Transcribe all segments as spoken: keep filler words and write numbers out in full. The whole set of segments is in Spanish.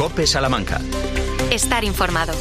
COPE Salamanca. Estar informado.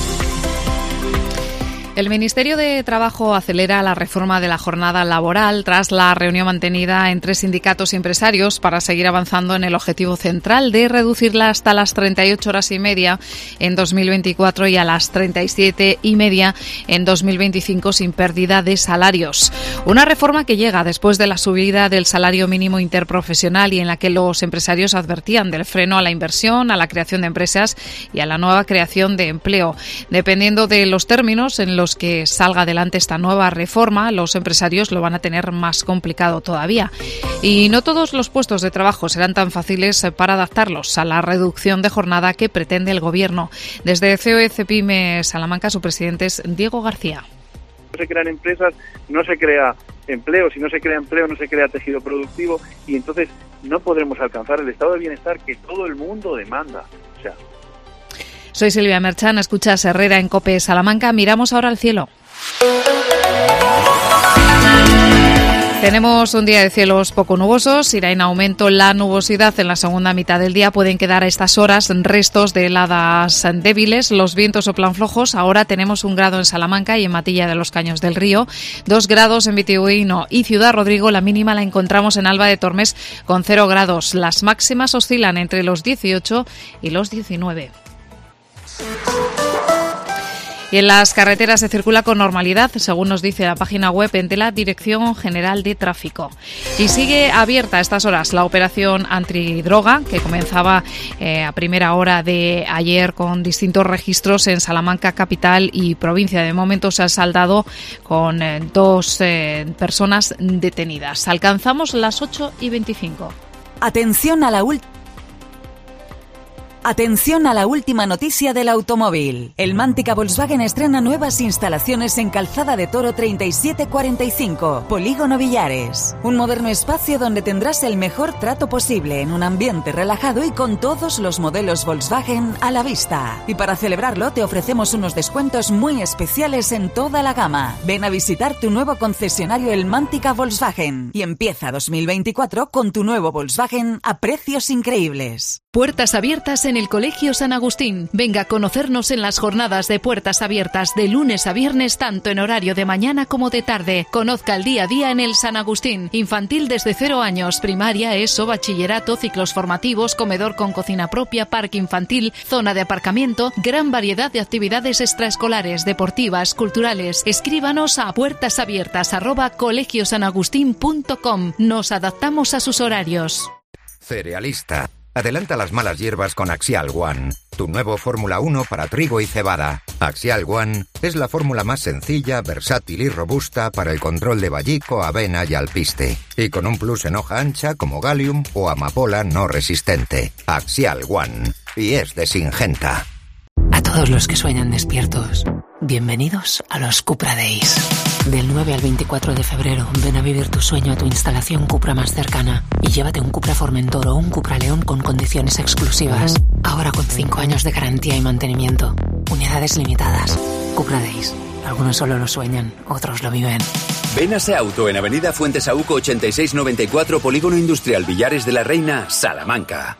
El Ministerio de Trabajo acelera la reforma de la jornada laboral tras la reunión mantenida entre sindicatos y empresarios para seguir avanzando en el objetivo central de reducirla hasta las treinta y ocho horas y media en dos mil veinticuatro y a las treinta y siete y media en dos mil veinticinco sin pérdida de salarios. Una reforma que llega después de la subida del salario mínimo interprofesional y en la que los empresarios advertían del freno a la inversión, a la creación de empresas y a la nueva creación de empleo. Dependiendo de los términos en los que salga adelante esta nueva reforma, los empresarios lo van a tener más complicado todavía. Y no todos los puestos de trabajo serán tan fáciles para adaptarlos a la reducción de jornada que pretende el Gobierno. Desde C O E Cepime Salamanca, su presidente es Diego García. No se crean empresas, no se crea empleo. Si no se crea empleo, no se crea tejido productivo y entonces no podremos alcanzar el estado de bienestar que todo el mundo demanda. O sea, Soy Silvia Merchan, escuchas Herrera en COPE Salamanca. Miramos ahora al cielo. Tenemos un día de cielos poco nubosos, irá en aumento la nubosidad en la segunda mitad del día. Pueden quedar a estas horas restos de heladas débiles. Los vientos soplan flojos. Ahora tenemos un grado en Salamanca y en Matilla de los Caños del Río. Dos grados en Vitigüino y Ciudad Rodrigo. La mínima la encontramos en Alba de Tormes con cero grados. Las máximas oscilan entre los dieciocho y los diecinueve. Y en las carreteras se circula con normalidad, según nos dice la página web de la Dirección General de Tráfico. Y sigue abierta a estas horas la operación antidroga, que comenzaba eh, a primera hora de ayer con distintos registros en Salamanca, capital y provincia. De momento se ha saldado con eh, dos eh, personas detenidas. Alcanzamos las ocho y veinticinco. Atención a la última. Atención a la última noticia del automóvil. El Mántica Volkswagen estrena nuevas instalaciones en Calzada de Toro treinta y siete cuarenta y cinco, Polígono Villares. Un moderno espacio donde tendrás el mejor trato posible en un ambiente relajado y con todos los modelos Volkswagen a la vista. Y para celebrarlo te ofrecemos unos descuentos muy especiales en toda la gama. Ven a visitar tu nuevo concesionario El Mántica Volkswagen y empieza dos mil veinticuatro con tu nuevo Volkswagen a precios increíbles. Puertas abiertas en el Colegio San Agustín. Venga a conocernos en las jornadas de puertas abiertas de lunes a viernes, tanto en horario de mañana como de tarde. Conozca el día a día en el San Agustín. Infantil desde cero años, primaria, ESO, bachillerato, ciclos formativos, comedor con cocina propia, parque infantil, zona de aparcamiento, gran variedad de actividades extraescolares, deportivas, culturales. Escríbanos a puertasabiertas arroba colegiosanagustin punto com. Nos adaptamos a sus horarios. Cerealista. Adelanta las malas hierbas con Axial One, tu nuevo Fórmula uno para trigo y cebada. Axial One es la fórmula más sencilla, versátil y robusta para el control de vallico, avena y alpiste. Y con un plus en hoja ancha como Gallium o amapola no resistente. Axial One. Y es de Syngenta. A todos los que sueñan despiertos, bienvenidos a los Cupra Days. Del nueve al veinticuatro de febrero, ven a vivir tu sueño a tu instalación Cupra más cercana y llévate un Cupra Formentor o un Cupra León con condiciones exclusivas. Ahora con cinco años de garantía y mantenimiento. Unidades limitadas. Cupra Days. Algunos solo lo sueñan, otros lo viven. Ven a SeAuto en Avenida Fuentesauco ochenta y seis noventa y cuatro, Polígono Industrial Villares de la Reina, Salamanca.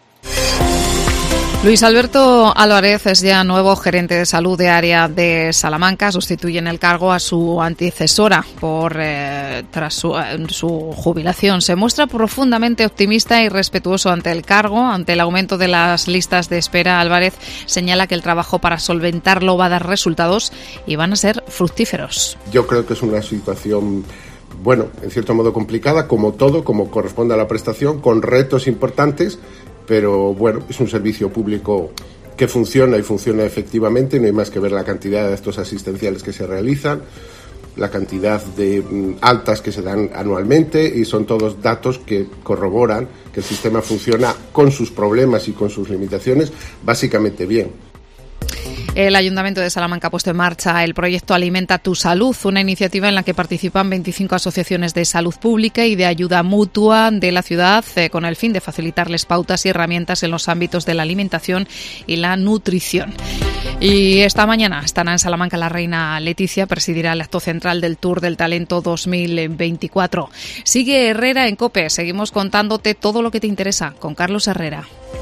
Luis Alberto Álvarez es ya nuevo gerente de salud de área de Salamanca. Sustituye en el cargo a su antecesora por eh, tras su, eh, su jubilación. Se muestra profundamente optimista y respetuoso ante el cargo. Ante el aumento de las listas de espera, Álvarez señala que el trabajo para solventarlo va a dar resultados y van a ser fructíferos. Yo creo que es una situación, bueno, en cierto modo complicada, como todo, como corresponde a la prestación, con retos importantes. Pero bueno, es un servicio público que funciona y funciona efectivamente. No hay más que ver la cantidad de actos asistenciales que se realizan, la cantidad de mm, altas que se dan anualmente, y son todos datos que corroboran que el sistema funciona con sus problemas y con sus limitaciones básicamente bien. El Ayuntamiento de Salamanca ha puesto en marcha el proyecto Alimenta tu Salud, una iniciativa en la que participan veinticinco asociaciones de salud pública y de ayuda mutua de la ciudad, eh, con el fin de facilitarles pautas y herramientas en los ámbitos de la alimentación y la nutrición. Y esta mañana estará en Salamanca la reina Leticia, presidirá el acto central del Tour del Talento dos mil veinticuatro. Sigue Herrera en COPE, seguimos contándote todo lo que te interesa con Carlos Herrera.